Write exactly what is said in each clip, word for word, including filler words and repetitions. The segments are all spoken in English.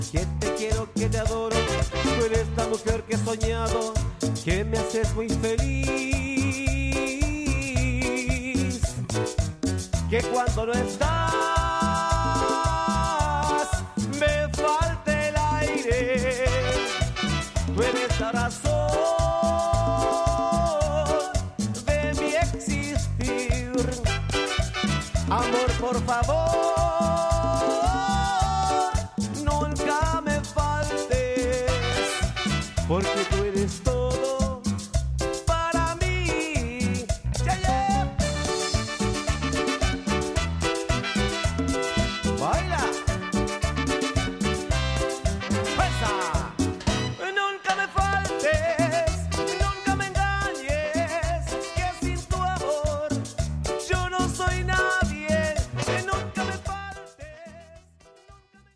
que te quiero, que te adoro. Tú eres la mujer que he soñado, que me haces muy feliz. Que cuando no estás me falta el aire. Tú eres la razón de mi existir. Amor, por favor, nunca me faltes, porque tú eres todo para mí. Yeah, yeah. Baila. Fuerza. Nunca me faltes, nunca me engañes, que sin tu amor yo no soy nadie. Nunca me faltes, nunca me...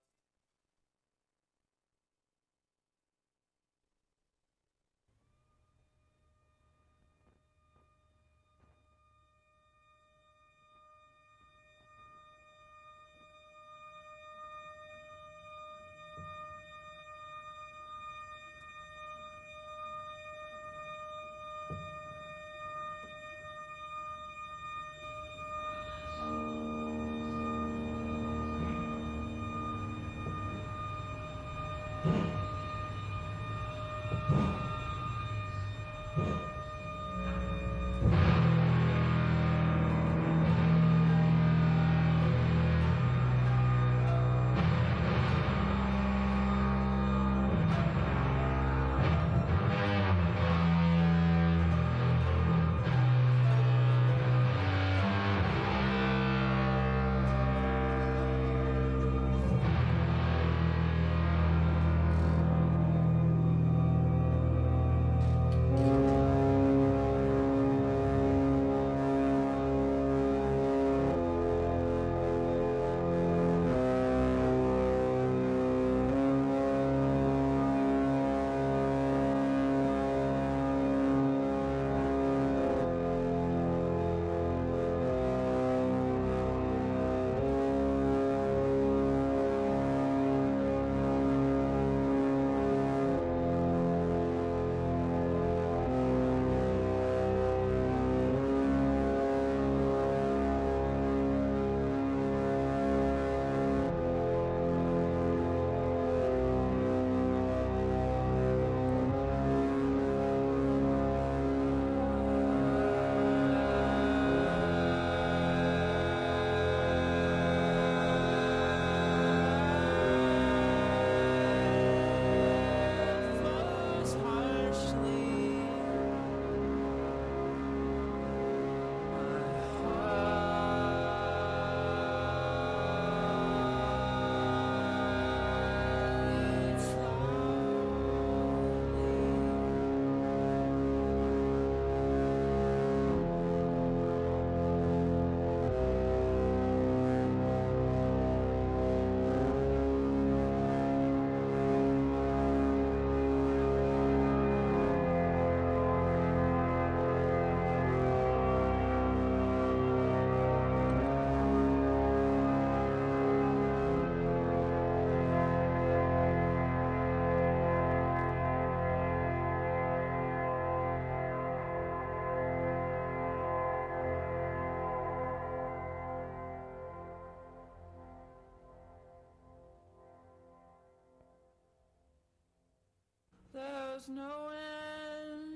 There's no end.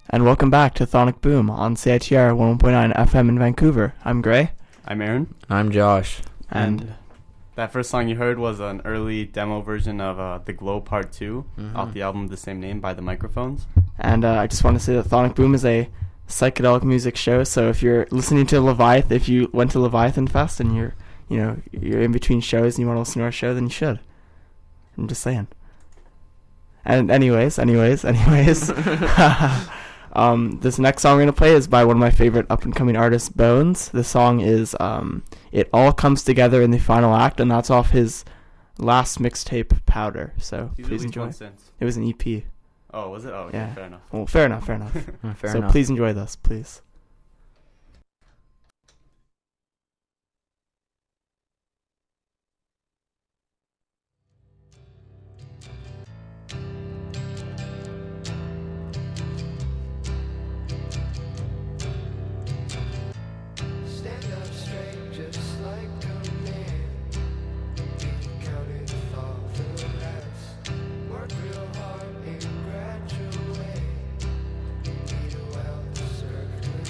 And welcome back to Thonic Boom on C I T R one oh one point nine F M in Vancouver. I'm Gray. I'm Aaron. I'm Josh. And, and that first song you heard was an early demo version of uh, The Glow Part two mm-hmm. off the album of the same name by The Microphones. And uh, I just want to say that Thonic Boom is a psychedelic music show, so if you're listening to Leviathan, if you went to Leviathan Fest and you're, you know, you're in between shows and you want to listen to our show, then you should. I'm just saying. And anyways, anyways, anyways, um, this next song we're going to play is by one of my favorite up-and-coming artists, Bones. The song is um, It All Comes Together in the Final Act, and that's off his last mixtape, Powder. So He's please enjoy. Since. It was an E P. Oh, was it? Oh, okay, yeah. Fair enough. Well, fair enough, fair enough. fair so enough. please enjoy this, please. Work real hard and graduate. Eat well to serve good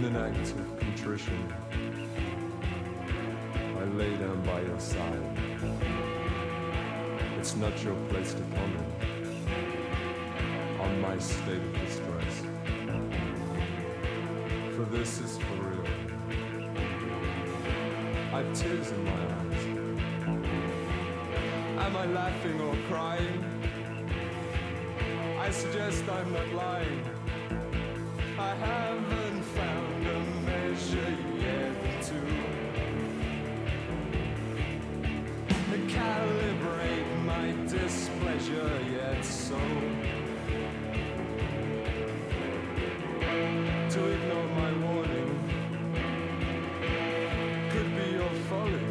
In an act of contrition, I lay down by your side. It's not your place to comment on my state of distress, for this is for real. I've tears in my eyes. Am I laughing or crying? I suggest I'm not lying. I haven't found a measure yet to calibrate my displeasure yet, so to ignore my warning could be your folly.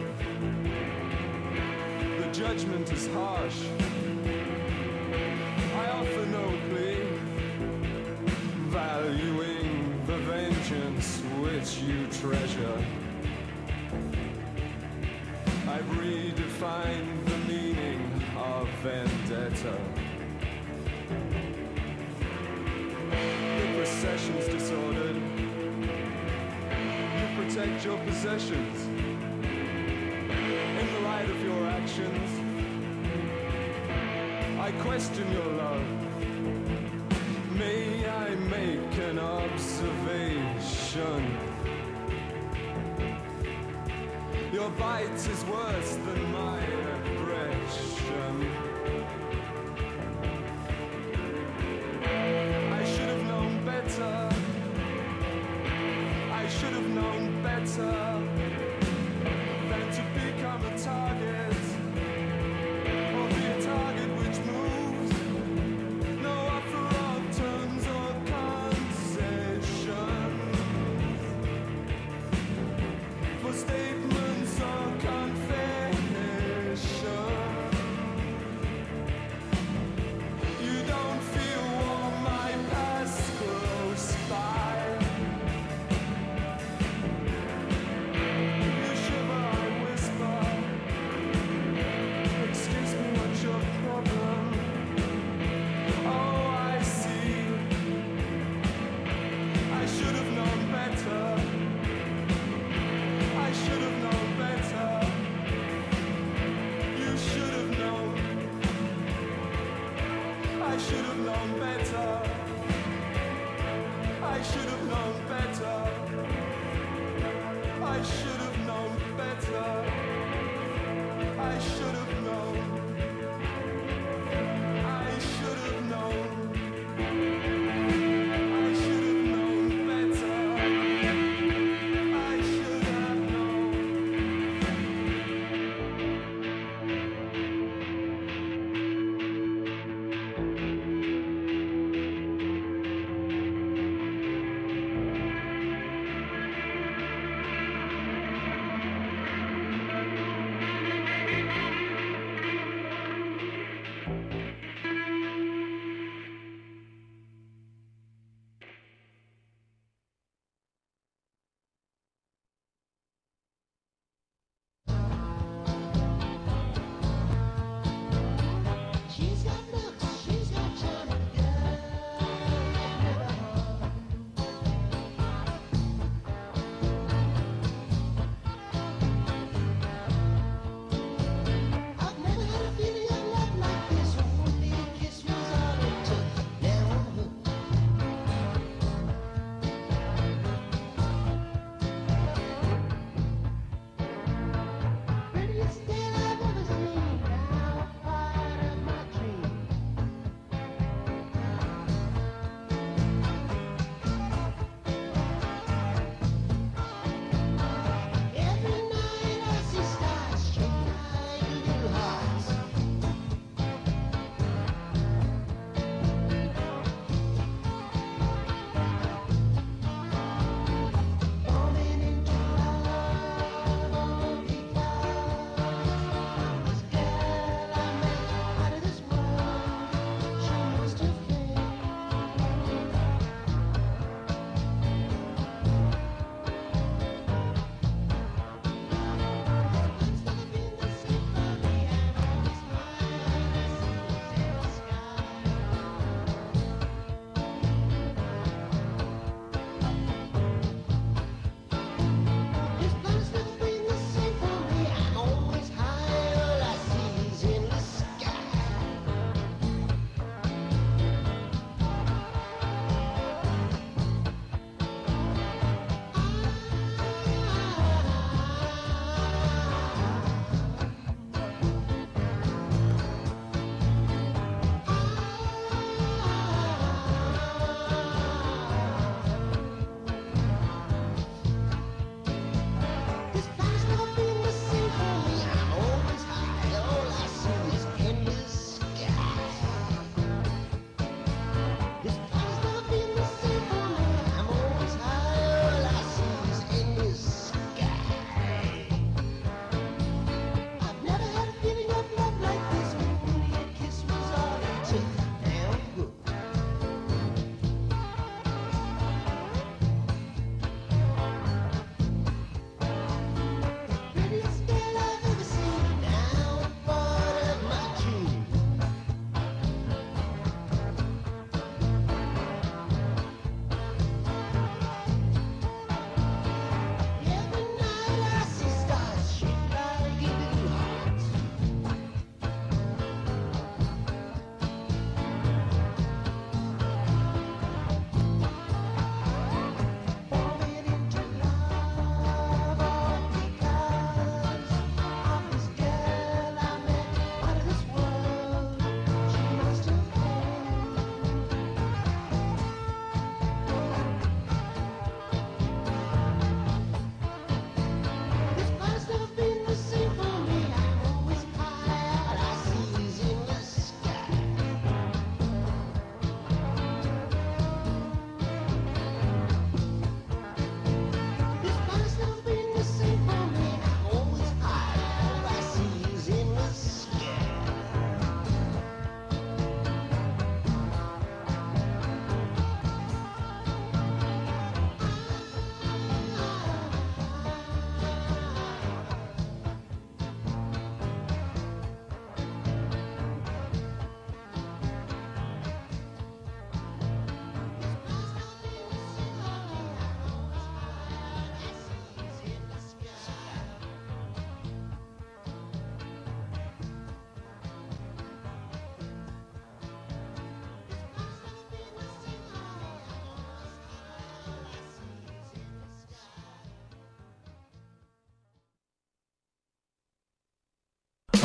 The judgment is harsh. I offer no plea, valuing the vengeance which you treasure. I've redefined the meaning of vendetta. The procession's disordered. You protect your possessions in the light of your actions. I question your love. May I make an observation? Your bite is worse than my aggression. I should have known better. I should have known better than to become a target, or be a target which moves. No offer of terms or concessions for statements or confessions. You don't feel warm, my past close by. You shiver, I whisper. Excuse me, what's your problem? Oh, I see. I should have known better. I should have known better. You should have known. I should have known better. I should have known better. I should have known better. I should have known. I should have known. I should have known better. I should have known.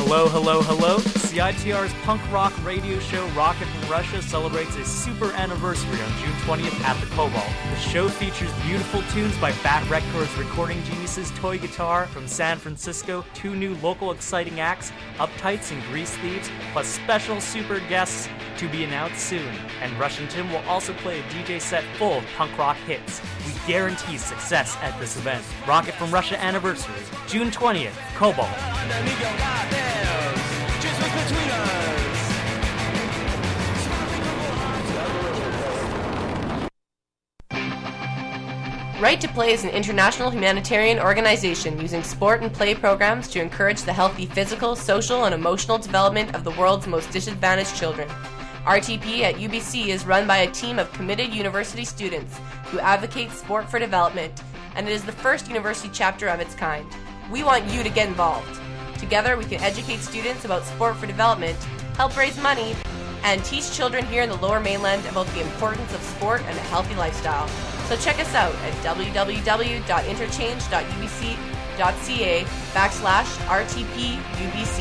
Hello, hello, hello. C I T R's punk rock radio show Rocket from Russia celebrates a super anniversary on June twentieth at the Cobalt. The show features beautiful tunes by Bat Records recording geniuses Toy Guitar from San Francisco, two new local exciting acts, Uptights and Grease Thieves, plus special super guests to be announced soon. And Russian Tim will also play a D J set full of punk rock hits. We guarantee success at this event. Rocket from Russia anniversary, June twentieth, Cobalt. Right to Play is an international humanitarian organization using sport and play programs to encourage the healthy physical, social, and emotional development of the world's most disadvantaged children. R T P at U B C is run by a team of committed university students who advocate sport for development, and it is the first university chapter of its kind. We want you to get involved. Together, we can educate students about sport for development, help raise money, and teach children here in the Lower Mainland about the importance of sport and a healthy lifestyle. So check us out at www.interchange.ubc.ca backslash RTPUBC.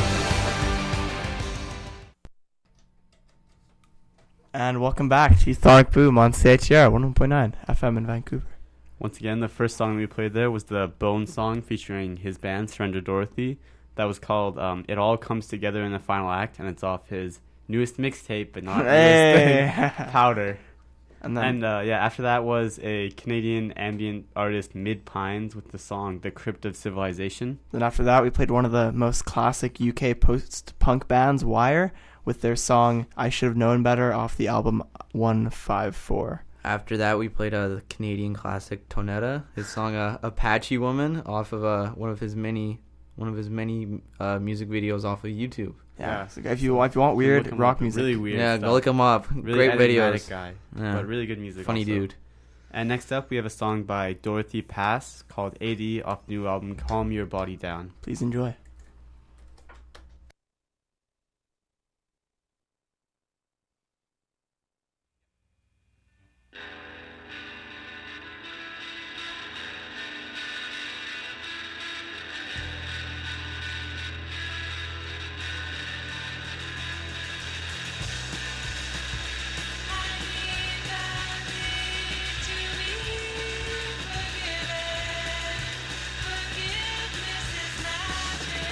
And welcome back to Sonic Boom on C H R one oh one point nine F M in Vancouver. Once again, the first song we played there was the Bone song featuring his band, Surrender Dorothy. That was called um, It All Comes Together in the Final Act, and it's off his newest mixtape, but not Hey. newest, Powder. And then And uh, yeah, after that was a Canadian ambient artist, Mid Pines, with the song The Crypt of Civilization. Then after that, we played one of the most classic U K post-punk bands, Wire, with their song I Should Have Known Better off the album one five four. After that, we played uh, the Canadian classic Tonetta, his song uh, Apache Woman, off of uh, one of his many one of his many uh, music videos off of YouTube. Yeah, Yeah. so if you if you want weird Look him rock up, music, Really weird yeah, stuff. go look him up. Really Great enigmatic videos. guy, Yeah. but really good music. Funny also. dude. And next up, we have a song by Dorothy Pass called A D off the new album Calm Your Body Down. please enjoy. Forgiveness is magic.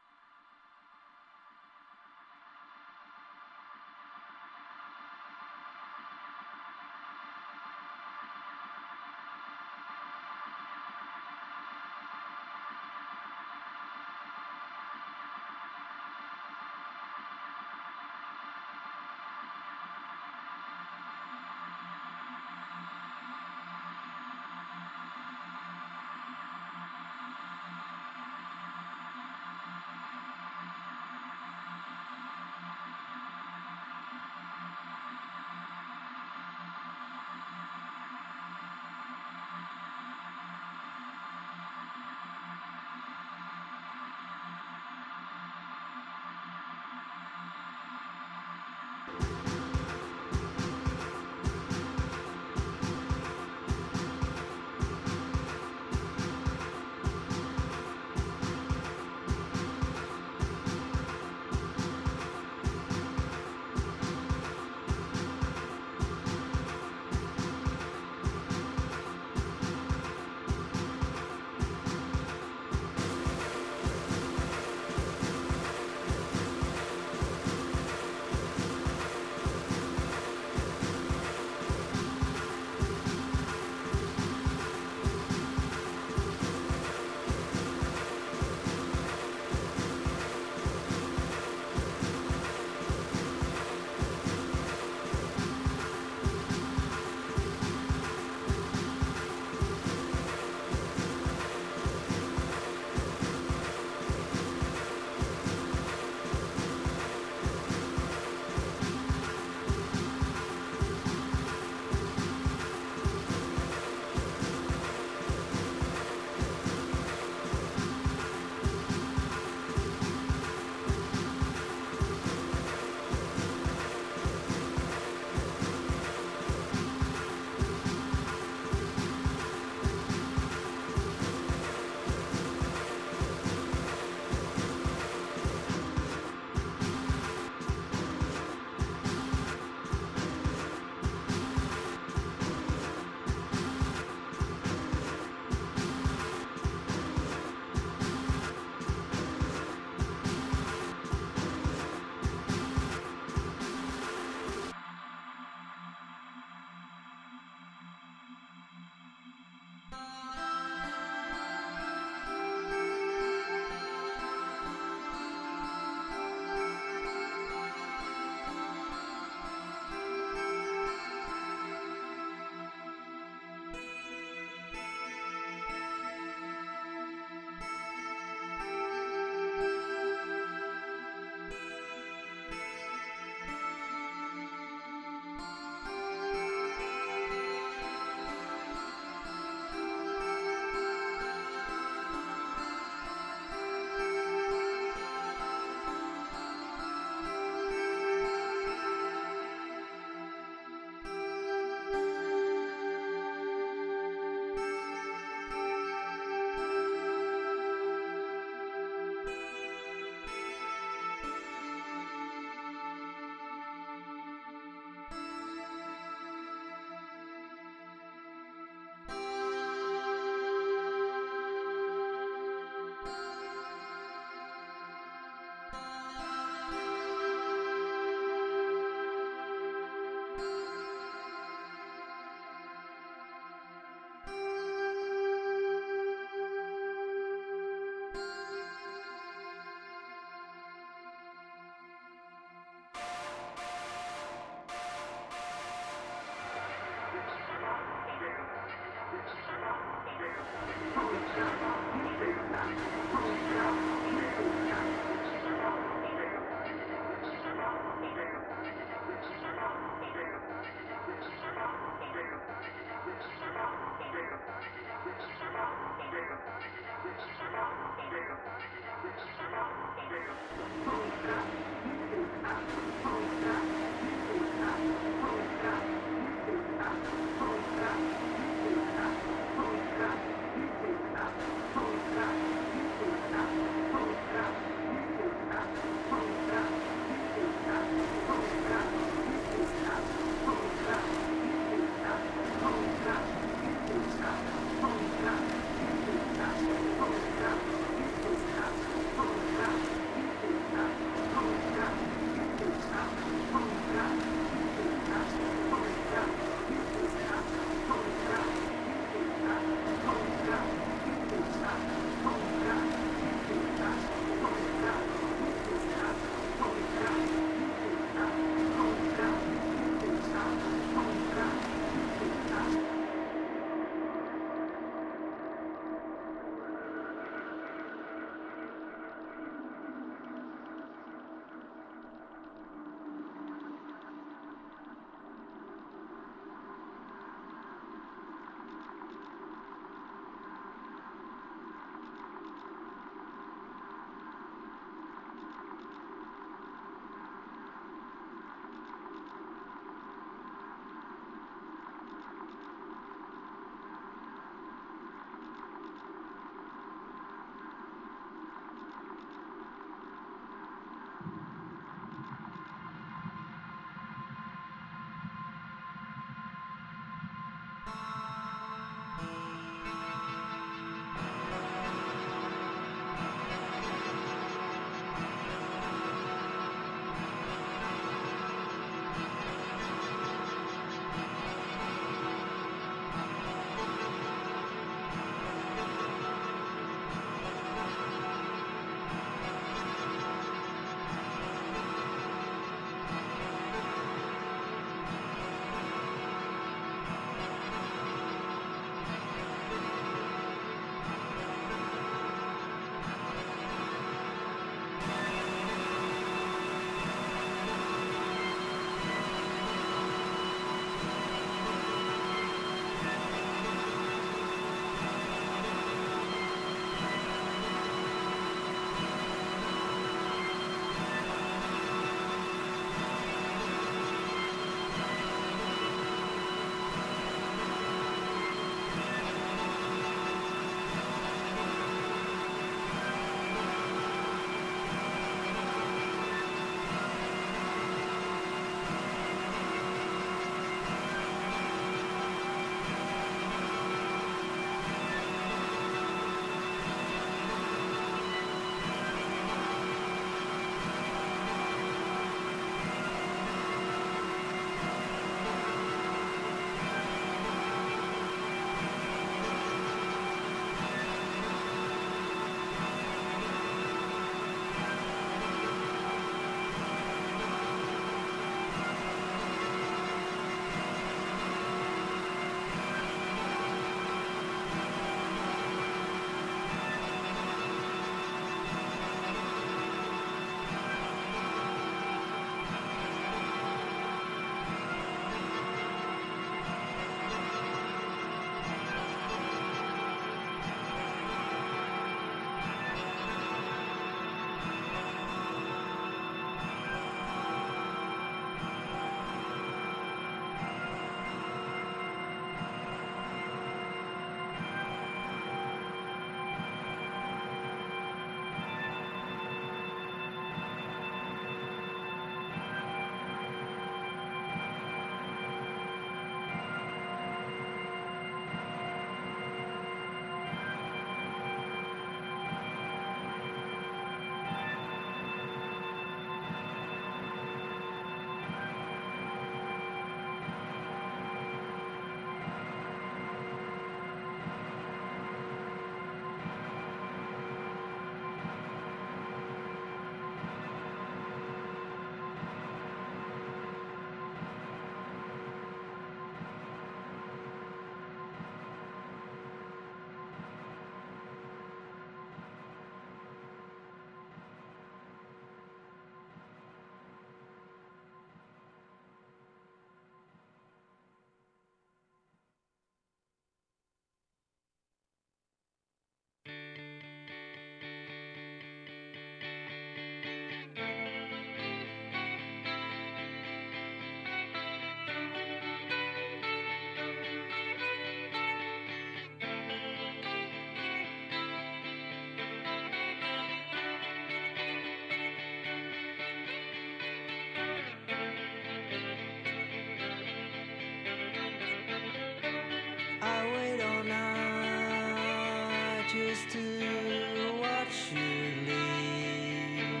just to watch you leave.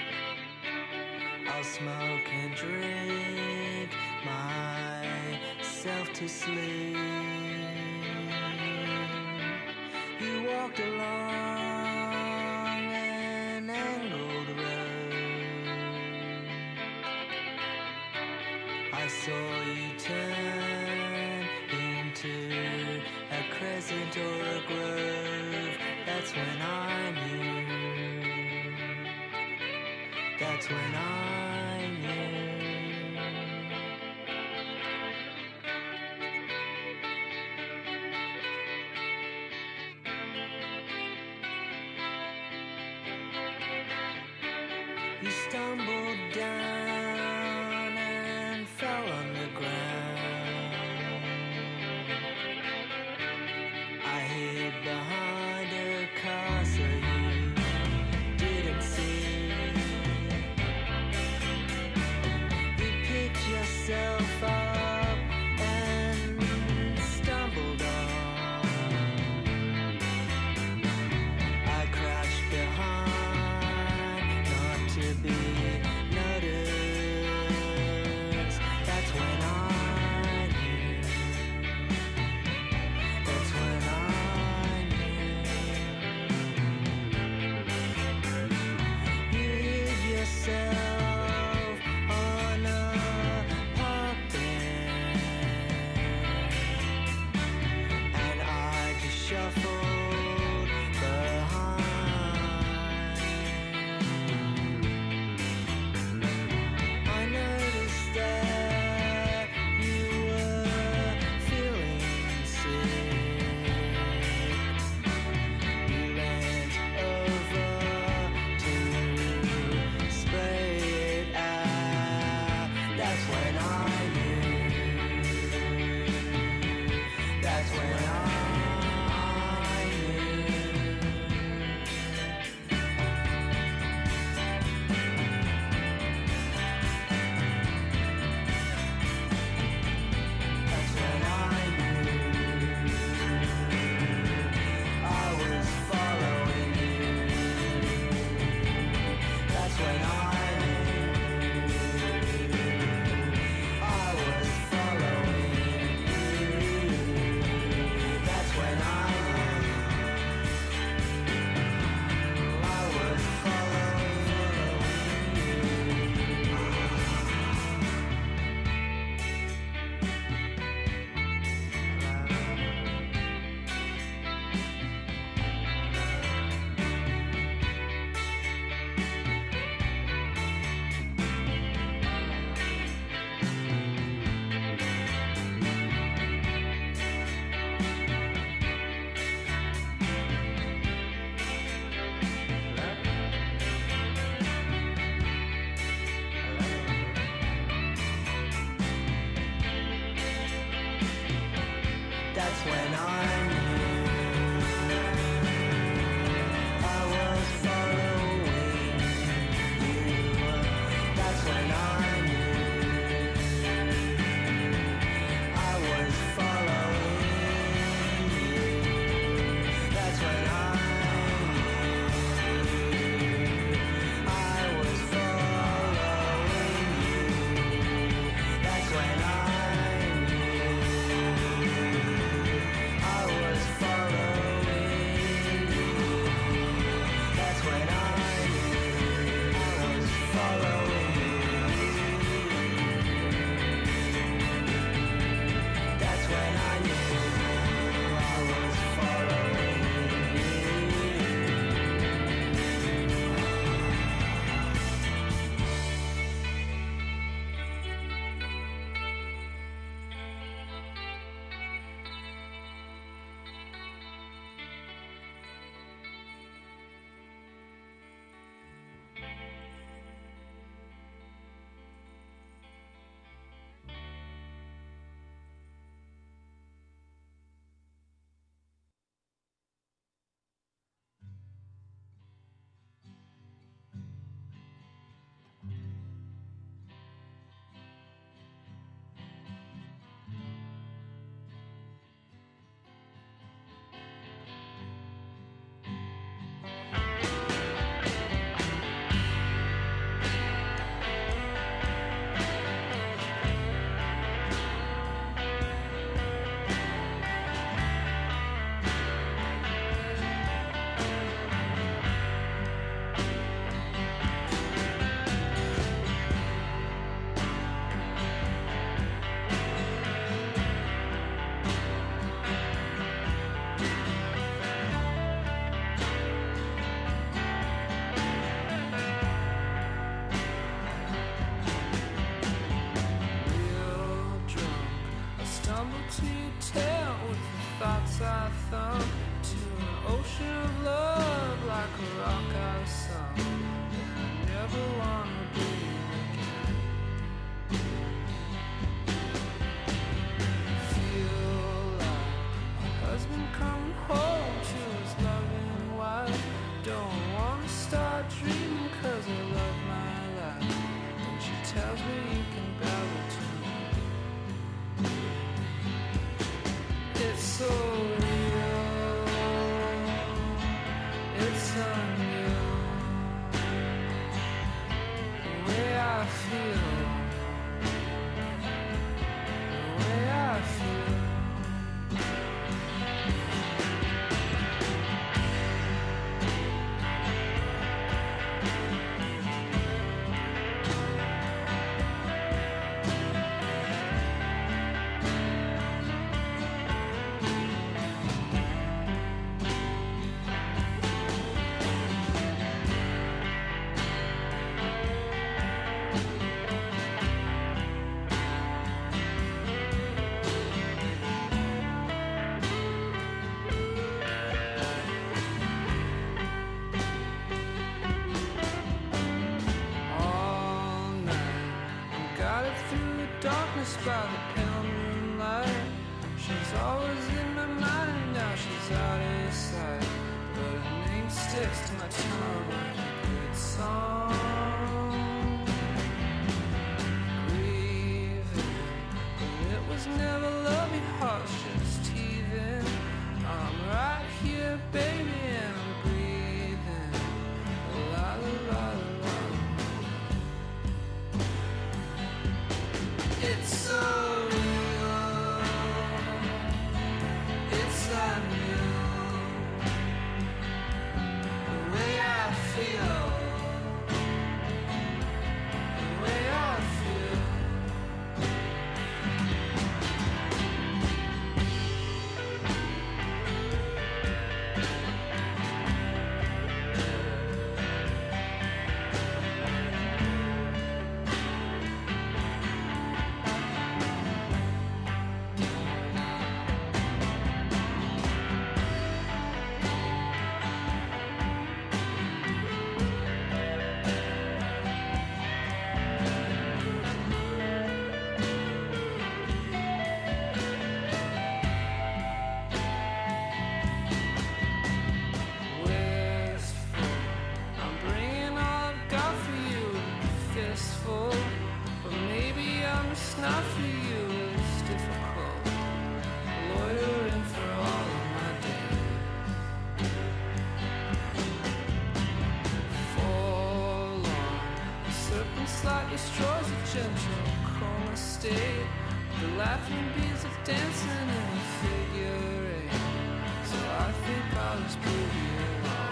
I'll smoke and drink myself to sleep. You walked along an angled road. I saw you turn into a crescent or a grove. That's when I knew. That's when I knew. You stumbled down and fell on the ground. I hid behind a car so you didn't see. You picked yourself up and stumbled on. I crouched behind, not to be noticed. That's when I knew. That's when I knew. You hid yourself on a park bench, and I just shuffled behind. I noticed that you were feeling sick. You leaned over to spray it out. That's when I knew. That's when I knew. That's when I knew. I was following you. That's when I knew. I was following you. That's when I knew. I was following That's when I knew. I was following you. That's when I knew. I was following you. That's when I knew. I was following you. That's when I knew. I was tumble to your tail with the thoughts I thumb to an ocean of love like a rock I sung that I never wanna be again. Feel like a husband coming home to his loving wife. Don't wanna start dreaming cause I love my life. When she tells me you can babble to me, it's so real, it's unreal, the way I feel, the way I feel. All night, I got it through the darkness by the pale moonlight. She's always in my mind, now she's out of sight. But her name sticks to my tongue like a good song. Grieving, but it was never love, your heart's just teething. I'm right here, baby, and I'm breathing. La la la la. It's so real, it's unreal, the way I feel, the way I feel. Wistful, I'm bringing all I've got for you in a fistful. But maybe I'm just not for you, it's difficult. Loitering for all of my days. Forlorn, the serpent's like destroys a gentle coma state. The laughing bees are dancing in a figure eight. So I think I'll just prove you wrong.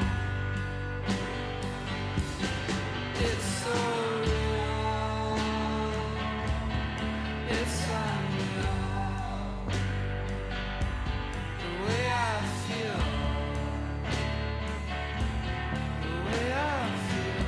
It's so real, it's unreal, the way I feel, the way I feel.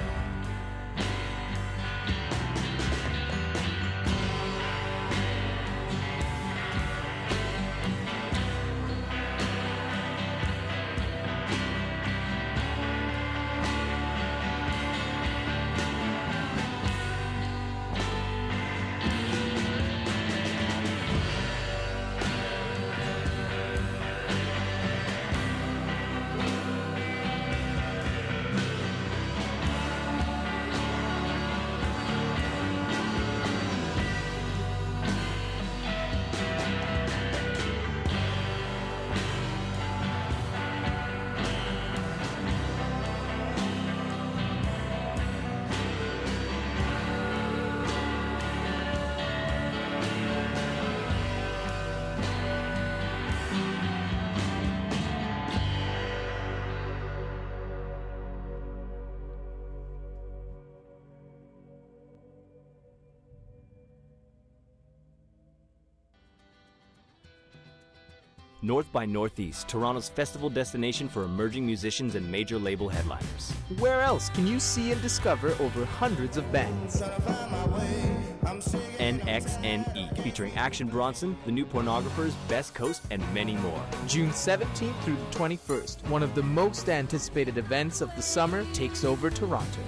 North by Northeast, Toronto's festival destination for emerging musicians and major label headliners. Where else can you see and discover over hundreds of bands? Trying to find my way. N X N E, featuring Action Bronson, The New Pornographers, Best Coast, and many more. June seventeenth through the twenty-first, one of the most anticipated events of the summer takes over Toronto.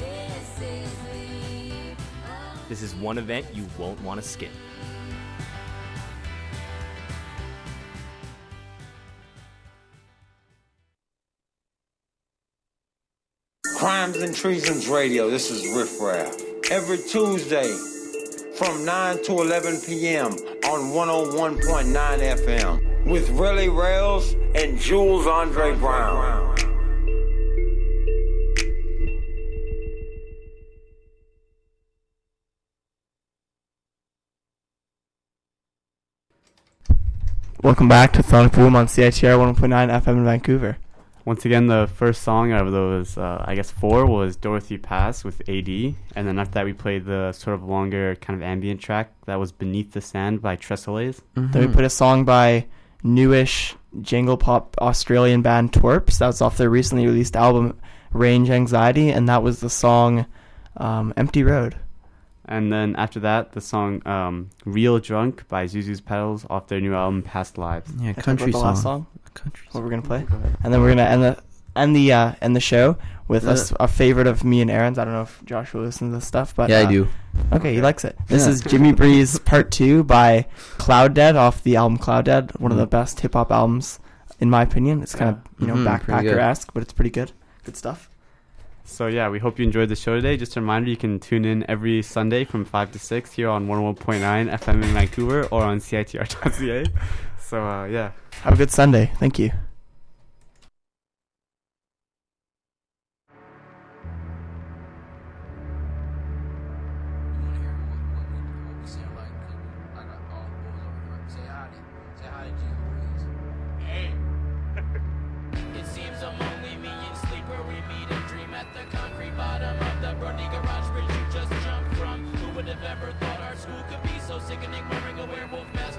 This is one event you won't want to skip. Crimes and Treasons Radio, this is Riff Raff. Every Tuesday from nine to eleven p.m. on one oh one point nine F M with Relly Rails and Jules Andre Brown. Welcome back to Sonic Boom on C I T R one point nine F M in Vancouver. Once again, the first song out of those, uh, I guess, four was Dorothy Pass with A D. And then after that, we played the sort of longer kind of ambient track that was Beneath the Sand by Tresselays. Mm-hmm. Then we put a song by newish jangle pop Australian band Twerps. That was off their recently released album Range Anxiety. And that was the song um, Empty Road. And then after that, the song um, Real Drunk by Zuzu's Pedals off their new album Past Lives. Yeah, I talked country about the song. last song. Country What we're gonna play, Go ahead. and then we're gonna end the end the uh, end the show with Uh, a, s- a favorite of me and Aaron's. I don't know if Joshua listens to this stuff, but Yeah, uh, I do. Okay, he likes it. This Yeah. is Jimmy Breeze Part Two by Cloud Dead off the album Cloud Dead, one of the best hip hop albums in my opinion. It's kind of you know Mhm, pretty good. backpacker esque, but it's pretty good. Good stuff. So yeah, we hope you enjoyed the show today. Just a reminder, you can tune in every Sunday from five to six here on one oh one point nine F M in Vancouver or on C I T R dot C A. So uh, yeah. Have a good Sunday. Thank you. It seems I'm only me and sleeper. We meet and dream at the concrete bottom of the Brody garage bridge you just jumped from. Who would have ever thought our school could be so sickening, wearing a werewolf mask?